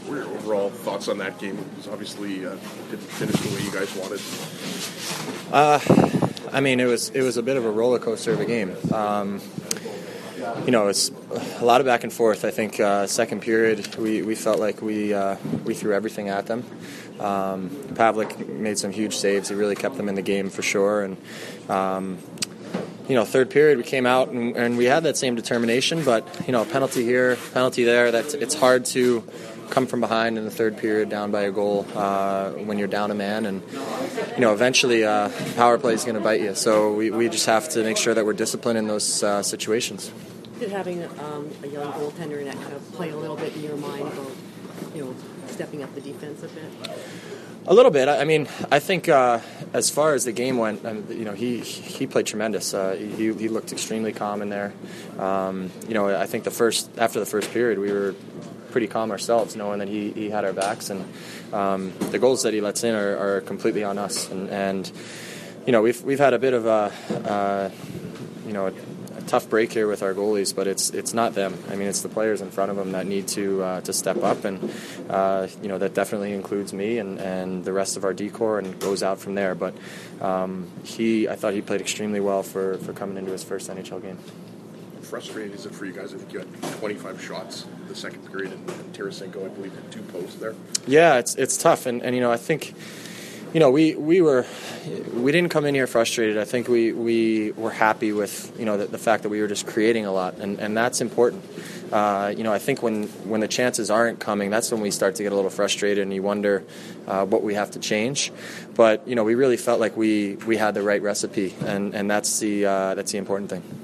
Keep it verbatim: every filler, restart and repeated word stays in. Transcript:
what were your overall thoughts on that game? It was obviously uh, didn't finish the way you guys wanted. Uh, I mean, it was it was a bit of a roller coaster of a game. Um, you know, it's a lot of back and forth. I think uh, second period we, we felt like we uh, we threw everything at them. Um, Pavlik made some huge saves. He really kept them in the game for sure. And um, you know, third period we came out and, and we had that same determination. But you know, penalty here, penalty there. That's it's hard to come from behind in the third period down by a goal uh, when you're down a man, and you know eventually uh, power play is going to bite you. So we, we just have to make sure that we're disciplined in those uh, situations. Did having um, a young goaltender in that kind of play a little bit in your mind about you know stepping up the defense a bit? A little bit. I mean, I think uh, as far as the game went, um, you know, he he played tremendous. Uh, he he looked extremely calm in there. Um, you know, I think the first after the first period we were pretty calm ourselves, knowing that he, he had our backs, and um, the goals that he lets in are, are completely on us. And, and you know, we've we've had a bit of a uh, you know a, a tough break here with our goalies, but it's it's not them. I mean, it's the players in front of them that need to uh, to step up, and uh, you know that definitely includes me and, and the rest of our D-corps, and goes out from there. But um, he, I thought he played extremely well for, for coming into his first N H L game. Frustrating is it for you guys? I think you had twenty-five shots in the second period, and, and Tarasenko, I believe, had two posts there. Yeah, it's it's tough, and, and you know I think you know we, we were we didn't come in here frustrated. I think we, we were happy with you know the, the fact that we were just creating a lot, and, and that's important. Uh, you know I think when, when the chances aren't coming, that's when we start to get a little frustrated, and you wonder uh, what we have to change. But you know we really felt like we, we had the right recipe, and, and that's the uh, that's the important thing.